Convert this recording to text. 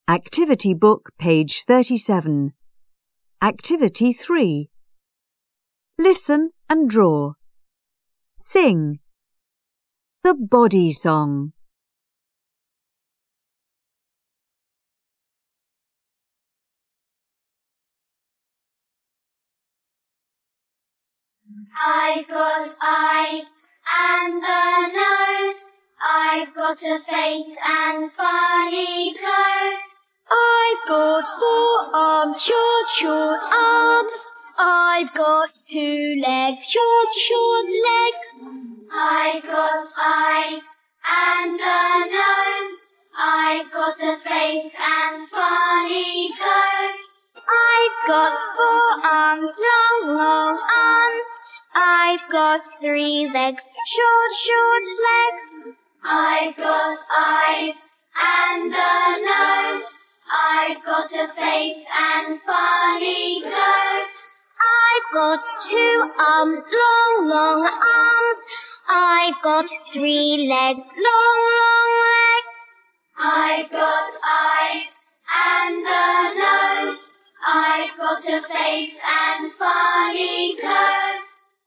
Activity Book, page 37. Activity 3. Listen and draw. Sing. The Body Song. I've got eyes and a nose. I've got a face and funny clothes. I've got 4 arms, short arms. I've got 2 legs, short legs. I've got eyes and a nose. I've got a face and funny clothes. I've got 4 arms, long arms. I've got 3 legs, short legs. I've got eyes and a nose. I've got a face and funny clothes. I've got 2 arms, long arms. I've got 3 legs, long legs. I've got eyes and a nose. I've got a face and funny clothes.